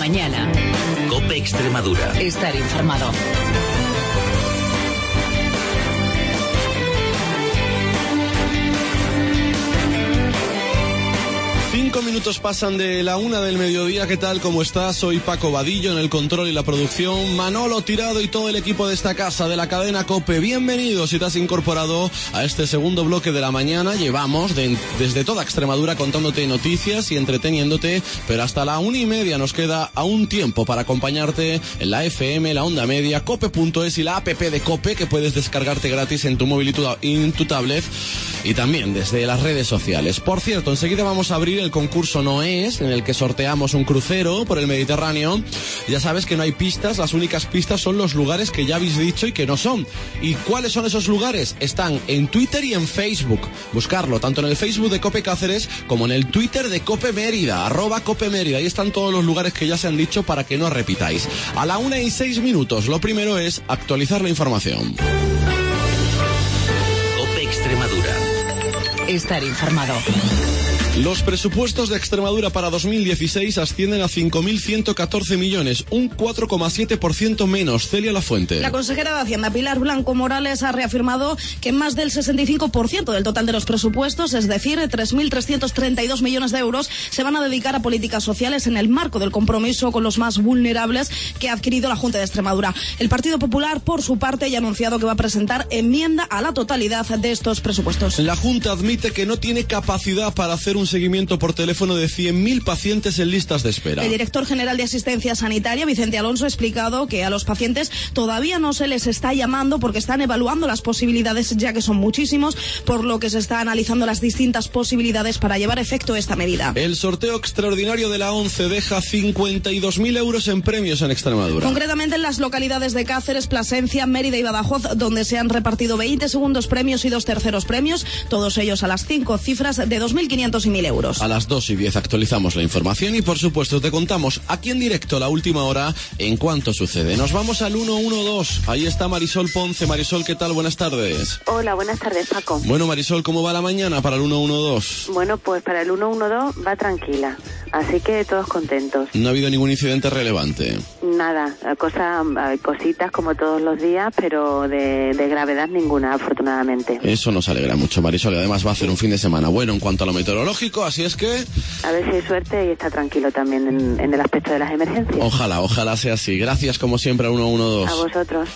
mañana. COPE Extremadura. Estar informado. Cinco minutos pasan de la 1 del mediodía. ¿Qué tal? ¿Cómo estás? Soy Paco Vadillo en el control y la producción. Manolo Tirado y todo el equipo de esta casa, de la cadena COPE. Bienvenidos si te has incorporado a este segundo bloque de la mañana. Llevamos desde toda Extremadura contándote noticias y entreteniéndote, pero hasta la 1:30 nos queda aún tiempo para acompañarte en la FM, la onda media, cope.es y la app de COPE, que puedes descargarte gratis en tu móvil y en tu tablet, y también desde las redes sociales. Por cierto, enseguida vamos a abrir el concurso Noés, en el que sorteamos un crucero por el Mediterráneo. Ya sabes que no hay pistas, las únicas pistas son los lugares que ya habéis dicho y que no son. ¿Y cuáles son esos lugares? Están en Twitter y en Facebook. Buscarlo tanto en el Facebook de COPE Cáceres como en el Twitter de COPE Mérida, @COPE Mérida. Ahí están todos los lugares que ya se han dicho para que no repitáis. A la 1:06. Lo primero es actualizar la información. COPE Extremadura. Estar informado. Los presupuestos de Extremadura para 2016 ascienden a 5.114 millones, un 4,7% menos. Celia Lafuente. La consejera de Hacienda, Pilar Blanco Morales, ha reafirmado que más del 65% del total de los presupuestos, es decir, 3.332 millones de euros, se van a dedicar a políticas sociales en el marco del compromiso con los más vulnerables que ha adquirido la Junta de Extremadura. El Partido Popular, por su parte, ya ha anunciado que va a presentar enmienda a la totalidad de estos presupuestos. La Junta admite que no tiene capacidad para hacer un seguimiento por teléfono de 100.000 pacientes en listas de espera. El director general de Asistencia Sanitaria, Vicente Alonso, ha explicado que a los pacientes todavía no se les está llamando porque están evaluando las posibilidades, ya que son muchísimos, por lo que se está analizando las distintas posibilidades para llevar efecto esta medida. El sorteo extraordinario de la ONCE deja 52.000 euros en premios en Extremadura. Concretamente en las localidades de Cáceres, Plasencia, Mérida y Badajoz, donde se han repartido 20 segundos premios y 2 terceros premios, todos ellos a las 5 cifras de 2.500 y 1.000 euros. A las 2:10 actualizamos la información y, por supuesto, te contamos aquí en directo la última hora en cuanto sucede. Nos vamos al 112. Ahí está Marisol Ponce. Marisol, ¿qué tal? Buenas tardes. Hola, buenas tardes, Paco. Bueno, Marisol, ¿cómo va la mañana para el 112? Bueno, pues para el 112 va tranquila, así que todos contentos. ¿No ha habido ningún incidente relevante? Nada, cositas como todos los días, pero de gravedad ninguna, afortunadamente. Eso nos alegra mucho, Marisol, y además va a ser un fin de semana bueno en cuanto a lo meteorológico, así es que... A ver si hay suerte y está tranquilo también en el aspecto de las emergencias. Ojalá sea así. Gracias, como siempre, al 112. A vosotros.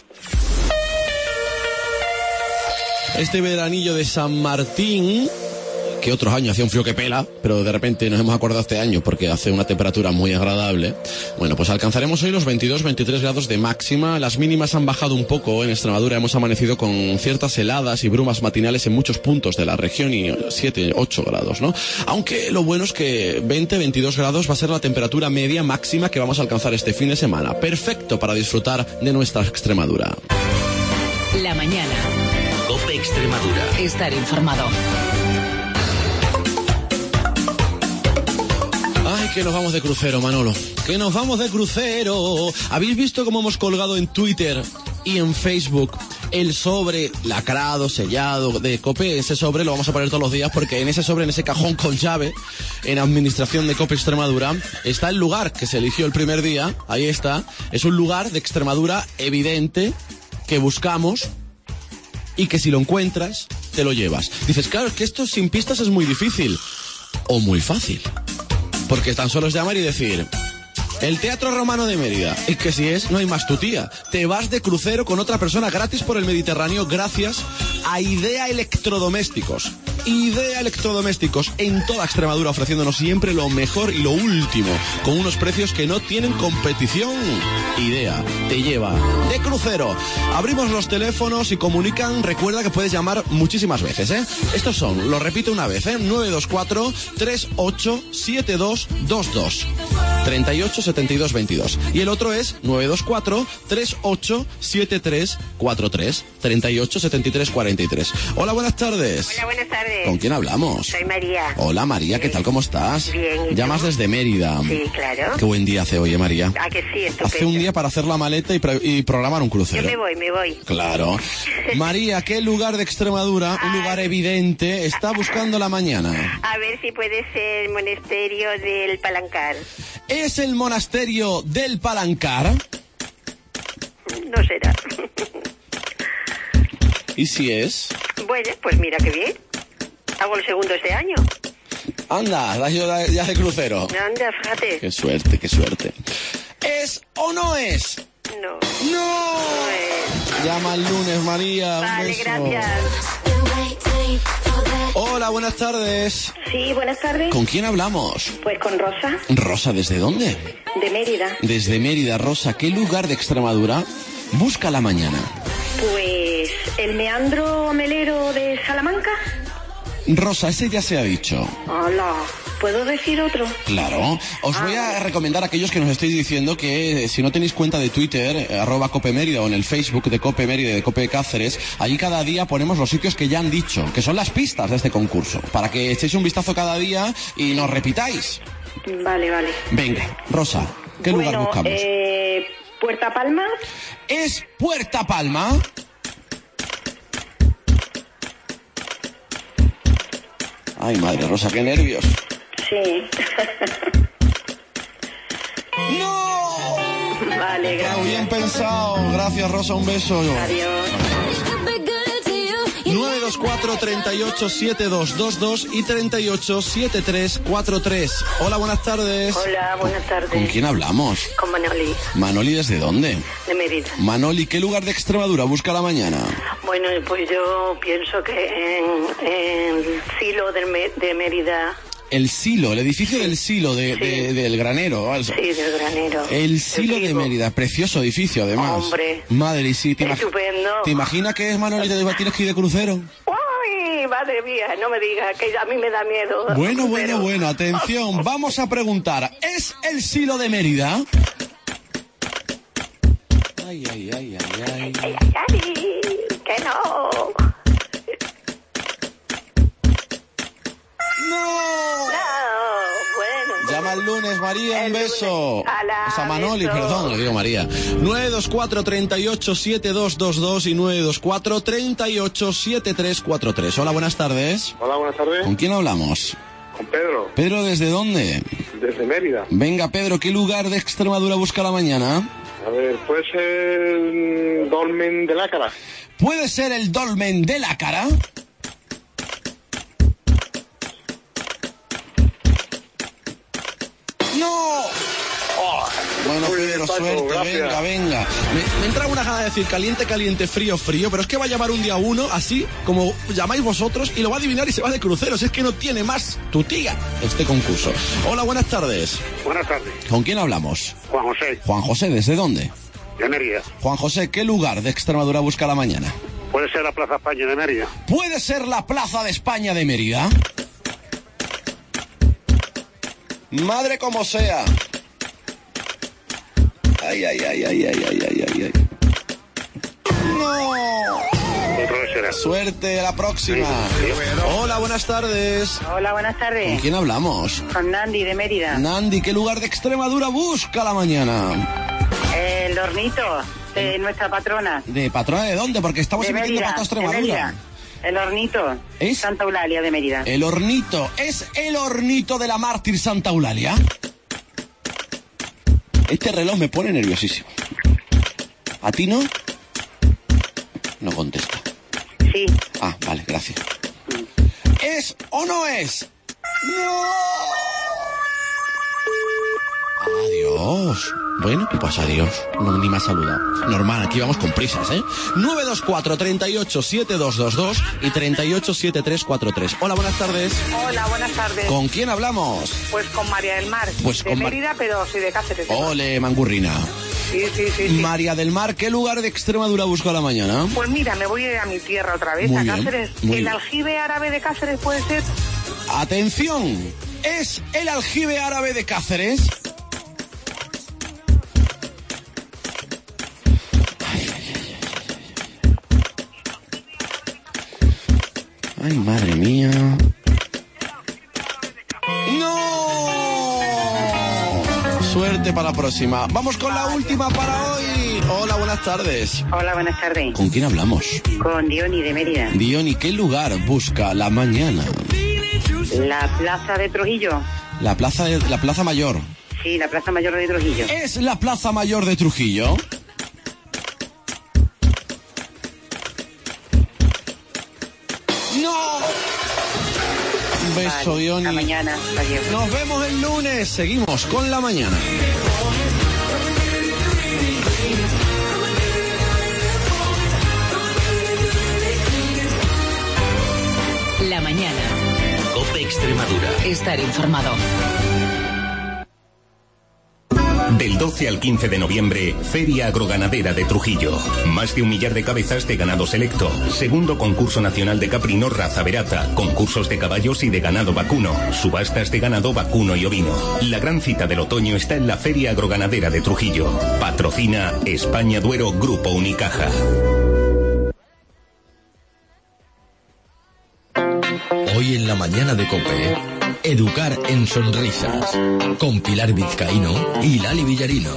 Este veranillo de San Martín, que otros años hacía un frío que pela, pero de repente nos hemos acordado este año porque hace una temperatura muy agradable. Bueno, pues alcanzaremos hoy los 22-23 grados de máxima. Las mínimas han bajado un poco en Extremadura. Hemos amanecido con ciertas heladas y brumas matinales en muchos puntos de la región y 7-8 grados, ¿no? Aunque lo bueno es que 20-22 grados va a ser la temperatura media máxima que vamos a alcanzar este fin de semana. Perfecto para disfrutar de nuestra Extremadura. La mañana. COPE Extremadura. Estar informado. Ay, que nos vamos de crucero, Manolo. Que nos vamos de crucero. ¿Habéis visto cómo hemos colgado en Twitter y en Facebook el sobre lacrado, sellado de COPE? Ese sobre lo vamos a poner todos los días porque en ese sobre, en ese cajón con llave, en administración de COPE Extremadura, está el lugar que se eligió el primer día. Ahí está. Es un lugar de Extremadura evidente que buscamos y que si lo encuentras, te lo llevas. Dices, claro, es que esto sin pistas es muy difícil. O muy fácil. Porque tan solo es llamar y decir... El Teatro Romano de Mérida. Es que si es, no hay más tu tía. Te vas de crucero con otra persona gratis por el Mediterráneo gracias a Idea Electrodomésticos. Idea Electrodomésticos en toda Extremadura, ofreciéndonos siempre lo mejor y lo último, con unos precios que no tienen competición. Idea te lleva de crucero. Abrimos los teléfonos y comunican. Recuerda que puedes llamar muchísimas veces, ¿eh? Estos son, lo repito una vez, 924 387222 38 72 22. Y el otro es 924 38 7343 38 73 43. Hola, buenas tardes. Hola, buenas tardes. ¿Con quién hablamos? Soy María. Hola, María, ¿qué tal? ¿Cómo estás? Bien. ¿Y Llamas tú? desde Mérida. Sí, claro. Qué buen día hace hoy, María. Ah, que sí, estupendo. Hace un día para hacer la maleta y programar un crucero. Yo me voy. Claro. María, ¿qué lugar de Extremadura, un lugar evidente, está buscando la mañana? A ver si puede ser el monasterio del Palancar. ¿Es el monasterio del Palancar? No será. ¿Y si es? Bueno, pues mira qué bien. Hago el segundo este año. Anda, has ido ya de crucero. Anda, fíjate. Qué suerte, qué suerte. ¿Es o no es? No. ¡No! Pues... Llama el lunes, María. Un Vale, beso. gracias. Hola, buenas tardes. Sí, buenas tardes. ¿Con quién hablamos? Pues con Rosa, Rosa, ¿desde dónde? de Mérida. Desde Mérida. Rosa, ¿qué lugar de Extremadura busca la mañana? Pues el meandro melero de Salamanca. Rosa, ese ya se ha dicho. Hola. ¿Puedo decir otro? Claro. Os voy a recomendar a aquellos que nos estéis diciendo que si no tenéis cuenta de Twitter, @CopeMérida, o en el Facebook de Cope Mérida y de Cope Cáceres, allí cada día ponemos los sitios que ya han dicho, que son las pistas de este concurso, para que echéis un vistazo cada día y nos repitáis. Vale, vale. Venga, Rosa, ¿qué lugar buscamos? Puerta Palma. ¿Es Puerta Palma? Ay, madre Rosa, qué nervios. Sí. ¡No! Vale, Pero gracias. bien pensado. Gracias, Rosa, un beso. Adiós. 924 38 7222 y 38 7343. Hola, buenas tardes. Hola, buenas tardes. ¿Con quién hablamos? Con Manoli, Manoli, ¿desde dónde? de Mérida. Manoli, ¿qué lugar de Extremadura busca la mañana? Bueno, pues yo pienso que en Silo de Mérida. El Silo, el edificio del Silo del granero. Sí, del granero. El Silo de Frigo. Mérida, precioso edificio además. Hombre. Madre, y sí, Estupendo. ¿te imaginas que es Manoli de tienes que ir de crucero? ¡Ay, madre mía! No me digas, que a mí me da miedo. Bueno, atención, vamos a preguntar, ¿es el Silo de Mérida? Ay. ¡Ay, que no! ¡No! Bueno. Llama el lunes, María, un El beso. lunes. Ala, O sea, Manoli, beso. perdón, le digo María. 924 38 7222 y 924 38 7343. Hola, buenas tardes. Hola, buenas tardes. ¿Con quién hablamos? Con Pedro, Pedro, ¿desde dónde? desde Mérida. Venga, Pedro, ¿qué lugar de Extremadura busca la mañana? A ver, puede ser Dolmen de Lácara. ¿Puede ser el Dolmen de Lácara? ¡No! Bueno, Muy bien, Pedro, Paco, suerte, gracias. venga. Me entra una gana de decir caliente, frío, pero es que va a llamar un día uno, así como llamáis vosotros, y lo va a adivinar y se va de cruceros. Es que no tiene más tu tía este concurso. Hola, buenas tardes. Buenas tardes. ¿Con quién hablamos? Juan José, Juan José, ¿desde dónde? de Mérida. Juan José, ¿qué lugar de Extremadura busca la mañana? Puede ser la Plaza España de Mérida. ¿Puede ser la Plaza de España de Mérida? Madre como sea. Ay. No. Otro vez será. Suerte, la próxima. Hola, buenas tardes. Hola, buenas ¿Con tardes. quién hablamos? Con Nandi, de Mérida. Nandi, ¿qué lugar de Extremadura busca la mañana? El hornito de nuestra patrona. ¿De patrona de dónde? Porque estamos De emitiendo Mérida, para toda de Extremadura. Mérida. El hornito. ¿Es? Santa Eulalia, de Mérida. El hornito. ¿Es el hornito de la mártir Santa Eulalia? Este reloj me pone nerviosísimo. ¿A ti no? No contesta. Sí. Ah, vale, gracias. ¿Es o no es? ¡No! Adiós. Bueno, pues adiós. No, ni me ha saludado. Normal, aquí vamos con prisas, ¿eh? 924 38 7222 y 38 7343. Hola, buenas tardes. Hola, buenas tardes. ¿Con quién hablamos? Pues con María del Mar, Pues de con Mérida, pero soy de Cáceres. Ole, mangurrina. Sí. María del Mar, ¿qué lugar de Extremadura busco a la mañana? Pues mira, me voy a ir a mi tierra otra vez, Muy a bien, Cáceres. muy ¿El bien. aljibe árabe de Cáceres puede ser? Atención, ¿es el aljibe árabe de Cáceres? Ay, madre mía. ¡No! Suerte para la próxima. Vamos con la última para hoy. Hola, buenas tardes. Hola, buenas tardes. ¿Con quién hablamos? Con Diony, de Mérida. Diony, ¿qué lugar busca la mañana? La plaza de Trujillo. La plaza Mayor. Sí, la Plaza Mayor de Trujillo. ¿Es la Plaza Mayor de Trujillo? ¡No! Un beso, Vale, Ioni. hasta mañana. Adiós. Nos vemos el lunes. Seguimos con La Mañana. La mañana. COPE Extremadura. Estar informado. Del 12 al 15 de noviembre, Feria Agroganadera de Trujillo. Más de 1 millar de cabezas de ganado selecto. Segundo concurso nacional de caprino raza verata. Concursos de caballos y de ganado vacuno. Subastas de ganado vacuno y ovino. La gran cita del otoño está en la Feria Agroganadera de Trujillo. Patrocina España Duero Grupo Unicaja. Hoy en la mañana de COPE, educar en sonrisas, con Pilar Vizcaíno y Lali Villarino.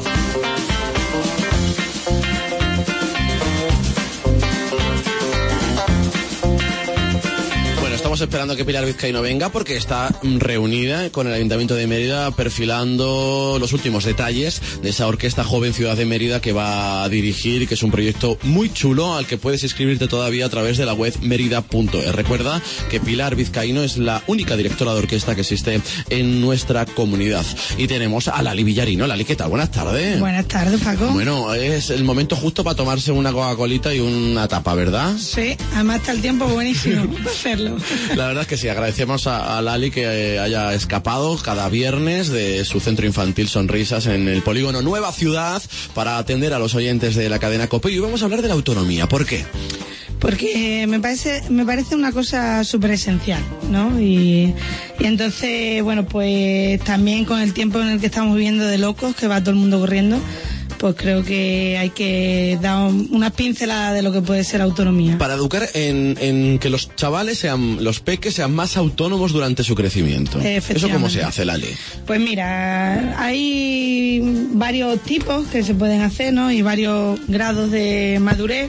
Bueno, estamos esperando que Pilar Vizcaíno venga porque está reunida con el Ayuntamiento de Mérida perfilando los últimos detalles de esa orquesta joven Ciudad de Mérida que va a dirigir, que es un proyecto muy chulo al que puedes inscribirte todavía a través de la web merida.es. Recuerda que Pilar Vizcaíno es la única directora de orquesta que existe en nuestra comunidad. Y tenemos a Lali Villarino. Lali, ¿qué tal? Buenas tardes. Buenas tardes, Paco. Bueno, es el momento justo para tomarse una Coca-Colita y una tapa, ¿verdad? Sí, además está el tiempo buenísimo para hacerlo. La verdad es que sí, agradecemos a Lali que haya escapado cada viernes de su centro infantil Sonrisas en el polígono Nueva Ciudad para atender a los oyentes de la cadena COPE. Y vamos a hablar de la autonomía. ¿Por qué? Porque me parece una cosa súper esencial, ¿no? Y entonces, bueno, pues también con el tiempo en el que estamos viviendo de locos, que va todo el mundo corriendo, pues creo que hay que dar una pincelada de lo que puede ser autonomía. Para educar en que los chavales los peques sean más autónomos durante su crecimiento. ¿Eso cómo se hace, Lali? Pues mira, hay varios tipos que se pueden hacer, ¿no? Y varios grados de madurez.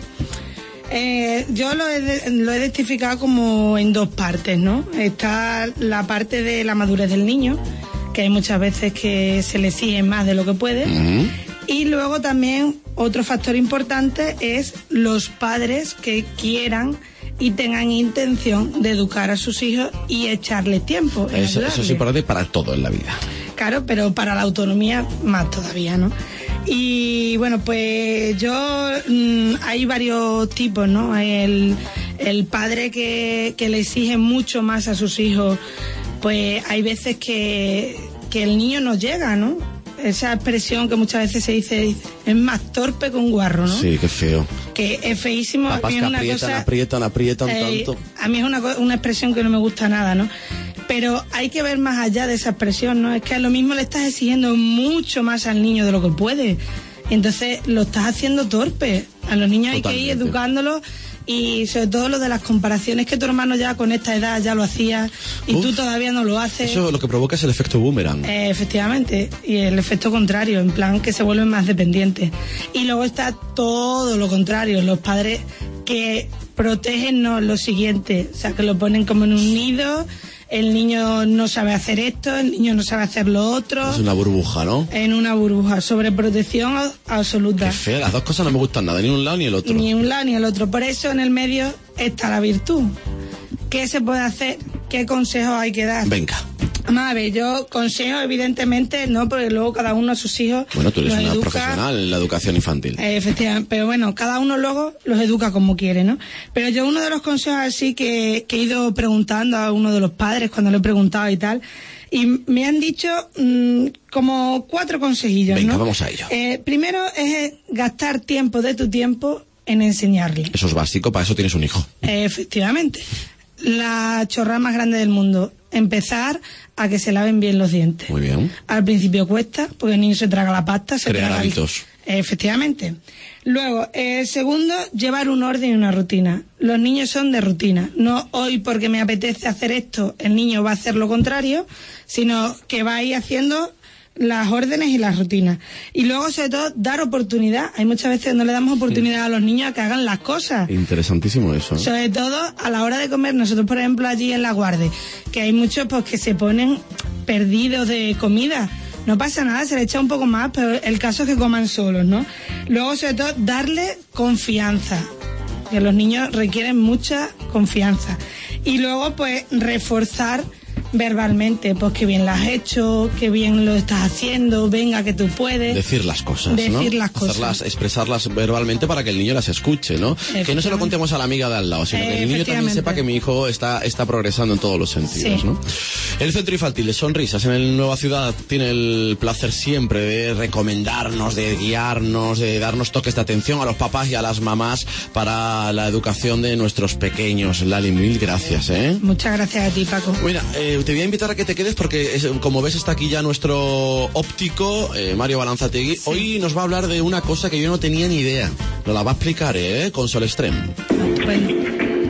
Yo lo he identificado como en dos partes, ¿no? Está la parte de la madurez del niño, que hay muchas veces que se le exige más de lo que puede. Uh-huh. Y luego también otro factor importante es los padres que quieran y tengan intención de educar a sus hijos y echarles tiempo. Eso es importante para todo en la vida. Claro, pero para la autonomía más todavía, ¿no? Y bueno, pues hay varios tipos, ¿no? El padre que le exige mucho más a sus hijos, pues hay veces que el niño no llega, ¿no? Esa expresión que muchas veces se dice, es más torpe que un guarro, ¿no? Sí, qué feo. Que es feísimo. Papás que aprietan tanto. A mí es una expresión que no me gusta nada, ¿no? Pero hay que ver más allá de esa expresión, ¿no? Es que a lo mismo le estás exigiendo mucho más al niño de lo que puede. Entonces lo estás haciendo torpe. A los niños Totalmente. Hay que ir educándolos. Y sobre todo lo de las comparaciones, que tu hermano ya con esta edad ya lo hacía y tú todavía no lo haces. Eso lo que provoca es el efecto boomerang. Efectivamente, y el efecto contrario, en plan que se vuelven más dependientes. Y luego está todo lo contrario, los padres que protegen lo siguiente, o sea, que lo ponen como en un nido. El niño no sabe hacer esto, el niño no sabe hacer lo otro. Es una burbuja, ¿no? En una burbuja, sobreprotección absoluta. Qué feo, las dos cosas no me gustan nada, ni un lado ni el otro. Ni un lado ni el otro, por eso en el medio está la virtud. ¿Qué se puede hacer? ¿Qué consejos hay que dar? Venga. Vamos a ver, yo consejo evidentemente no, porque luego cada uno a sus hijos. Bueno, tú eres una profesional en la educación infantil. Efectivamente, pero bueno, cada uno luego los educa como quiere, ¿no? Pero yo uno de los consejos así que he ido preguntando a uno de los padres cuando lo he preguntado y tal, y me han dicho como 4 consejillos, Venga, ¿no? vamos a ello. Primero es gastar tiempo de tu tiempo en enseñarle. Eso es básico, para eso tienes un hijo. Efectivamente. La chorrada más grande del mundo, empezar a que se laven bien los dientes. Muy bien. Al principio cuesta, porque el niño se traga la pasta, Crear hábitos. Efectivamente. Luego, segundo, llevar un orden y una rutina. Los niños son de rutina. No hoy porque me apetece hacer esto, el niño va a hacer lo contrario, sino que va a ir haciendo las órdenes y las rutinas. Y luego, sobre todo, dar oportunidad. Hay muchas veces no le damos oportunidad a los niños a que hagan las cosas. Interesantísimo eso. Sobre todo a la hora de comer. Nosotros, por ejemplo, allí en La Guardia, que hay muchos pues que se ponen perdidos de comida. no pasa nada, se le echa un poco más, pero el caso es que coman solos, ¿no? Luego, sobre todo, darle confianza, que los niños requieren mucha confianza. Y luego, pues, reforzar verbalmente, pues que bien lo has hecho, que bien lo estás haciendo, venga que tú puedes. Decir las cosas, Decir ¿no? las cosas. Expresarlas verbalmente para que el niño las escuche, ¿no? Que no se lo contemos a la amiga de al lado, sino que el niño también sepa que mi hijo está progresando en todos los sentidos, Sí. ¿no? El Centro Infantil de Sonrisas en el Nueva Ciudad tiene el placer siempre de recomendarnos, de guiarnos, de darnos toques de atención a los papás y a las mamás para la educación de nuestros pequeños. Lali, mil gracias, ¿eh? Muchas gracias a ti, Paco. Mira, te voy a invitar a que te quedes porque, como ves, está aquí ya nuestro óptico, Mario Balanzategui. Sí. Hoy nos va a hablar de una cosa que yo no tenía ni idea. Nos la va a explicar, con Sol Extreme. Bueno.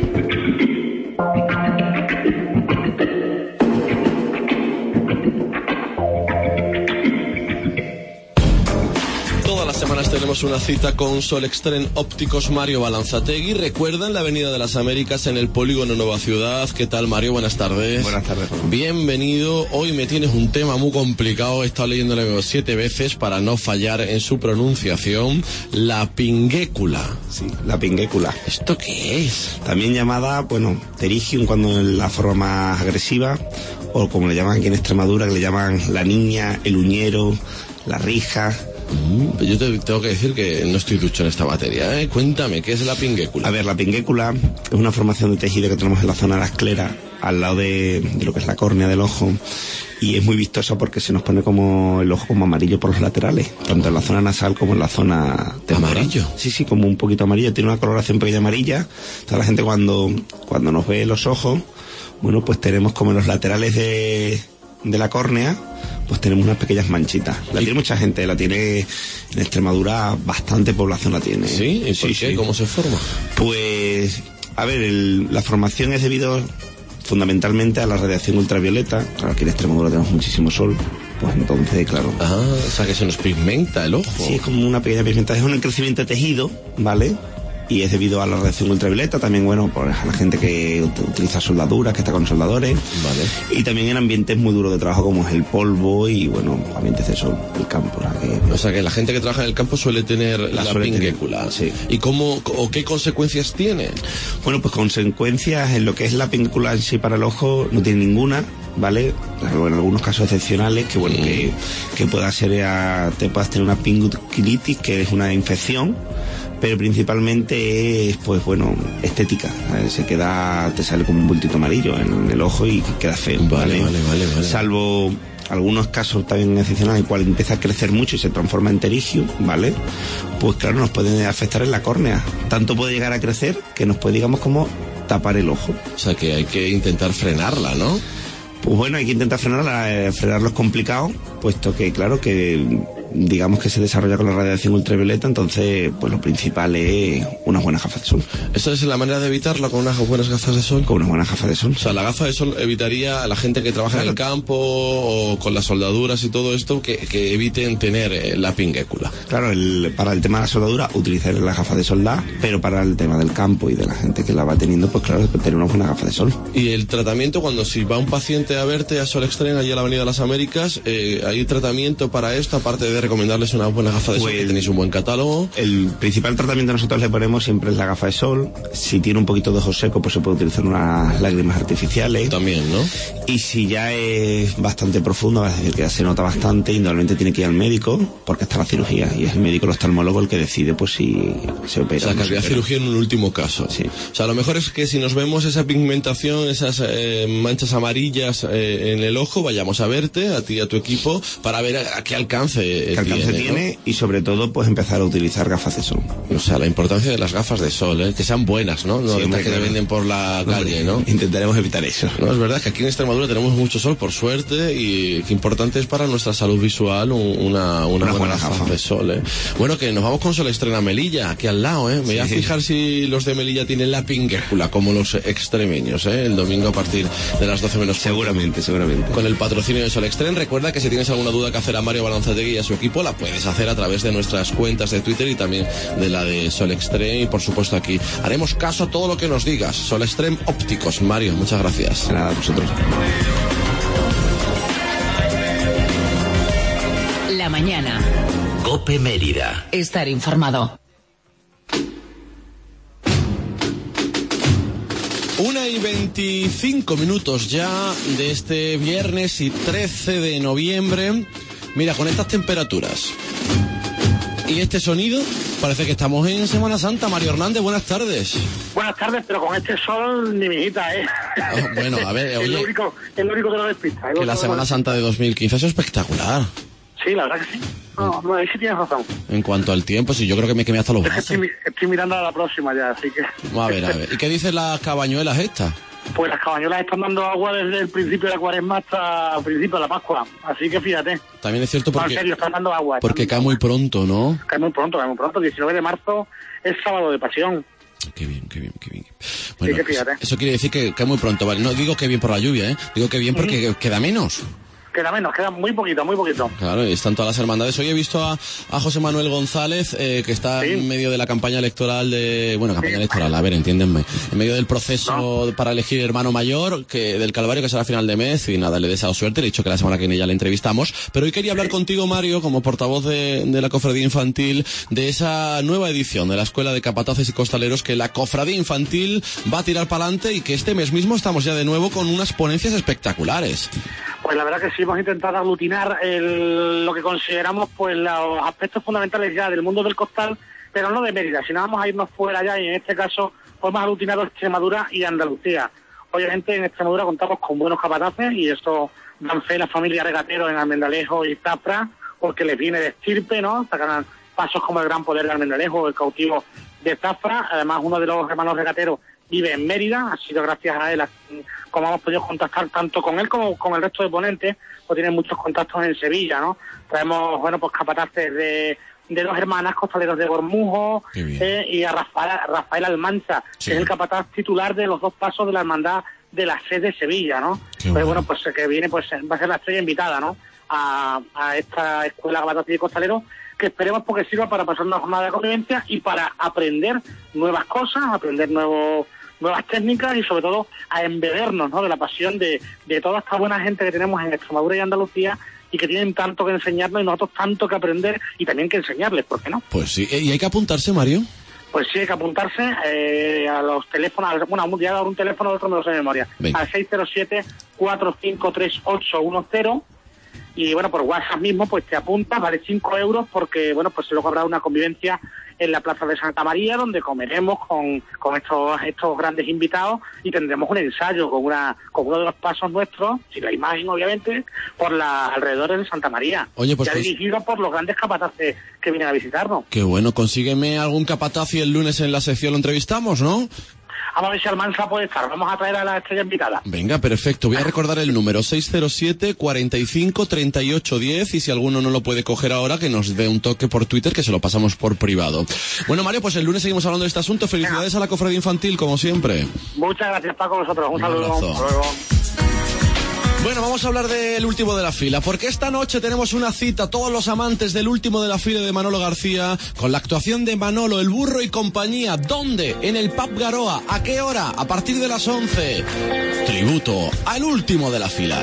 Semanas tenemos una cita con Sol Extreme Ópticos Mario Balanzategui. Recuerdan la Avenida de las Américas en el Polígono Nueva Ciudad. ¿Qué tal, Mario? Buenas tardes. Buenas tardes. Bienvenido. Hoy me tienes un tema muy complicado. He estado leyéndolo 7 veces para no fallar en su pronunciación. La pinguécula. Sí, la pinguécula. ¿Esto qué es? También llamada, pterygium cuando en la forma más agresiva, o como le llaman aquí en Extremadura, que le llaman la niña, el uñero, la rija. Yo te tengo que decir que no estoy ducho en esta materia, ¿eh? Cuéntame, ¿qué es la pinguécula? A ver, la pinguécula es una formación de tejido que tenemos en la zona de la esclera, al lado de lo que es la córnea del ojo, y es muy vistosa porque se nos pone como el ojo como amarillo por los laterales, tanto en la zona nasal como en la zona temporal. ¿Amarillo? Sí, como un poquito amarillo, tiene una coloración pequeña amarilla. Entonces la gente cuando nos ve los ojos, pues tenemos como en los laterales de la córnea, pues tenemos unas pequeñas manchitas. La tiene mucha gente, la tiene en Extremadura, bastante población la tiene. ¿Sí? ¿Y por qué? Sí. ¿Cómo se forma? Pues, a ver, la formación es debido fundamentalmente a la radiación ultravioleta. Claro, aquí en Extremadura tenemos muchísimo sol, pues entonces, claro. O sea que se nos pigmenta el ojo. Sí, es como una pequeña pigmentación, es un crecimiento de tejido, ¿vale? Y es debido a la radiación ultravioleta, también, por a la gente que utiliza soldaduras, que está con soldadores. Vale. Y también en ambientes muy duros de trabajo como es el polvo y, ambientes de sol, el campo. O sea que la gente que trabaja en el campo suele tener la pinguécula. Sí. ¿Y qué consecuencias tiene? Pues consecuencias en lo que es la pinguécula en sí para el ojo no tiene ninguna, ¿vale? Claro, en algunos casos excepcionales que pueda ser, te puedas tener una pinguitis, que es una infección, pero principalmente es, estética. Te sale como un bultito amarillo en el ojo y queda feo. Vale. Salvo algunos casos también excepcionales en el cual empieza a crecer mucho y se transforma en pterygium, ¿vale? Pues claro, nos puede afectar en la córnea. Tanto puede llegar a crecer que nos puede, como tapar el ojo. O sea que hay que intentar frenarla, ¿no? Pues hay que intentar frenarla. Frenarlo es complicado, puesto que, claro, que digamos que se desarrolla con la radiación ultravioleta, entonces lo principal es unas buenas gafas de sol. ¿Esa es la manera de evitarla, con unas buenas gafas de sol? Con unas buenas gafas de sol. O sea, la gafa de sol evitaría a la gente que trabaja en el campo o con las soldaduras y todo esto que eviten tener la pinguécula. Claro, para el tema de la soldadura utilizar las gafas de soldar, pero para el tema del campo y de la gente que la va teniendo, pues claro, tener unas buenas gafas de sol. Y el tratamiento, si va un paciente a verte a Sol Extreme allí a la Avenida de las Américas, ¿hay tratamiento para esto, aparte de recomendarles una buena gafa de sol, que tenéis un buen catálogo? El principal tratamiento que nosotros le ponemos siempre es la gafa de sol. Si tiene un poquito de ojo seco, pues se puede utilizar unas lágrimas artificiales. También, ¿no? Y si ya es bastante profundo, es decir, que ya se nota bastante, indudablemente tiene que ir al médico, porque está la cirugía, y es el médico, el oftalmólogo, el que decide pues si se opera. O sea, que habría cirugía en un último caso. Sí. O sea, lo mejor es que si nos vemos esa pigmentación, esas manchas amarillas en el ojo, vayamos a verte, a ti y a tu equipo, para ver a qué alcance tiene, y sobre todo pues empezar a utilizar gafas de sol. O sea, la importancia de las gafas de sol, que sean buenas, ¿no? No, sí, que te venden por la calle, ¿no? Intentaremos evitar eso. No, es verdad que aquí en Extremadura tenemos mucho sol, por suerte, y qué importante es para nuestra salud visual una buena gafa de sol, Bueno, que nos vamos con Sol Extreme a Melilla, aquí al lado, Me voy a fijar si los de Melilla tienen la pinguécula, como los extremeños, el domingo a partir de las 12 menos. Seguramente. Con el patrocinio de Sol Extreme. Recuerda que si tienes alguna duda que hacer a Mario Balanzategui y a su equipo, la puedes hacer a través de nuestras cuentas de Twitter y también de la de Sol Extreme, y por supuesto aquí haremos caso a todo lo que nos digas. Sol Extreme Ópticos. Mario, muchas gracias. Nada, a vosotros. mañana. COPE Mérida. Estar informado. 1:25 ya de este viernes y 13 de noviembre. Mira, con estas temperaturas y este sonido, parece que estamos en Semana Santa. Mario Hernández, buenas tardes. Buenas tardes, pero con este sol ni mijita, ¿eh? Oh, bueno, a ver, oye, es lo único que lo despista. Que la Semana Santa de 2015 es espectacular. Sí, la verdad que sí. No, ahí sí tienes razón. En cuanto al tiempo, sí, yo creo que me quemé hasta los brazos. Estoy mirando a la próxima ya, así que... A ver. ¿Y qué dicen las cabañuelas estas? Pues las cabañuelas están dando agua desde el principio de la Cuaresma hasta el principio de la Pascua. Así que fíjate. También es cierto porque... No, en serio, están dando agua. Porque cae muy pronto, ¿no? Cae muy pronto. 19 de marzo es sábado de pasión. Qué bien. Bueno, sí, que fíjate. Eso quiere decir que cae muy pronto, ¿vale? No digo que bien por la lluvia, ¿eh? Digo que bien porque queda menos. Queda muy poquito. Claro, y están todas las hermandades. Hoy he visto a José Manuel González, que está en medio de la campaña electoral electoral, a ver, entiéndenme. En medio del proceso para elegir hermano mayor, del Calvario, que será a final de mes, y nada, le he deseado suerte, le he dicho que la semana que viene ya le entrevistamos. Pero hoy quería hablar contigo, Mario, como portavoz de la Cofradía Infantil, de esa nueva edición de la Escuela de Capataces y Costaleros, que la Cofradía Infantil va a tirar para adelante y que este mes mismo estamos ya de nuevo con unas ponencias espectaculares. Pues la verdad que sí, hemos intentado aglutinar lo que consideramos pues los aspectos fundamentales ya del mundo del costal, pero no de Mérida, sino vamos a irnos fuera ya, y en este caso pues hemos aglutinado Extremadura y Andalucía. Obviamente en Extremadura contamos con buenos capataces y eso dan fe la familia Regatero en Almendalejo y Zafra, porque les viene de estirpe, ¿no? Sacan pasos como el Gran Poder de Almendalejo o el Cautivo de Zafra. Además, uno de los hermanos Regateros vive en Mérida, ha sido gracias a él como hemos podido contactar tanto con él como con el resto de ponentes, pues tienen muchos contactos en Sevilla, ¿no? Traemos, pues capataces de dos hermanas costaleros de Bormujo, y a Rafael Almanza, que es el capataz titular de los dos pasos de la hermandad de la sede de Sevilla, ¿no? Pues que viene, pues va a ser la estrella invitada, ¿no? A esta escuela de capataces y costaleros, que esperemos porque sirva para pasar una jornada de convivencia y para aprender nuevas cosas, aprender nuevas técnicas y sobre todo a embebernos, ¿no? De la pasión de toda esta buena gente que tenemos en Extremadura y Andalucía y que tienen tanto que enseñarnos y nosotros tanto que aprender y también que enseñarles, ¿por qué no? Pues sí, ¿y hay que apuntarse, Mario? Pues sí, hay que apuntarse a los teléfonos, ya he dado un teléfono, otro me lo sé de memoria, al 607-453810. Y bueno, por WhatsApp mismo pues te apuntas, vale 5 euros porque bueno, pues luego habrá una convivencia en la Plaza de Santa María donde comeremos con estos grandes invitados y tendremos un ensayo con uno de los pasos nuestros, sin la imagen obviamente, por las alrededores de Santa María. Oye, pues, ya dirigido por los grandes capataces que vienen a visitarnos. Qué bueno, consígueme algún capataz y el lunes en la sección lo entrevistamos, ¿no? Vamos a ver si Almanza puede estar. Vamos a traer a la estrella invitada. Venga, perfecto. Voy a recordar el número 607 45 38 10 y si alguno no lo puede coger ahora, que nos dé un toque por Twitter, que se lo pasamos por privado. Bueno, Mario, pues el lunes seguimos hablando de este asunto. Felicidades a la Cofradía Infantil, como siempre. Muchas gracias, Paco, vosotros. Un saludo. Hasta luego. Bueno, vamos a hablar del último de la fila, porque esta noche tenemos una cita, todos los amantes del último de la fila de Manolo García, con la actuación de Manolo, el Burro y compañía. ¿Dónde? En el Pub Garoa. ¿A qué hora? A partir de las 11. Tributo al último de la fila.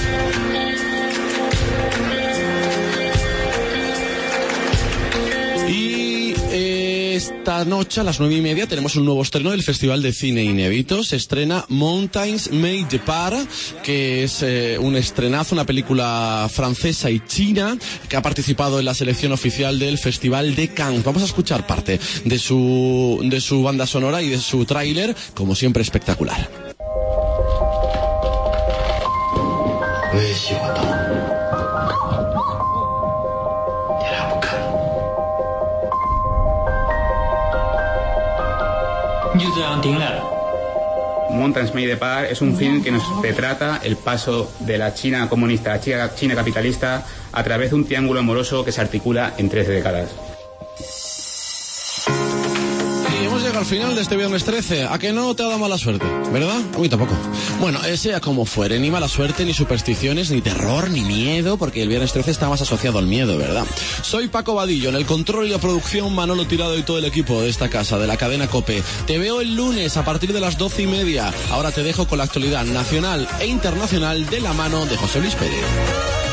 Esta noche a las 9:30 tenemos un nuevo estreno del Festival de Cine Inédito. Se estrena Mountains Made de Par, que es un estrenazo, una película francesa y china que ha participado en la selección oficial del Festival de Cannes. Vamos a escuchar parte de su banda sonora y de su tráiler, como siempre espectacular. Mountains Made de Par es un film que nos retrata el paso de la China comunista a la China capitalista a través de un triángulo amoroso que se articula en 13 décadas. Y hemos llegado al final de este viernes 13. ¿A que no te ha dado mala suerte? ¿Verdad? A mí tampoco. Bueno, sea como fuere, ni mala suerte, ni supersticiones, ni terror, ni miedo, porque el viernes 13 está más asociado al miedo, ¿verdad? Soy Paco Vadillo, en el control y la producción Manolo Tirado y todo el equipo de esta casa, de la cadena COPE. Te veo el lunes a partir de las 12:30. Ahora te dejo con la actualidad nacional e internacional de la mano de José Luis Pérez.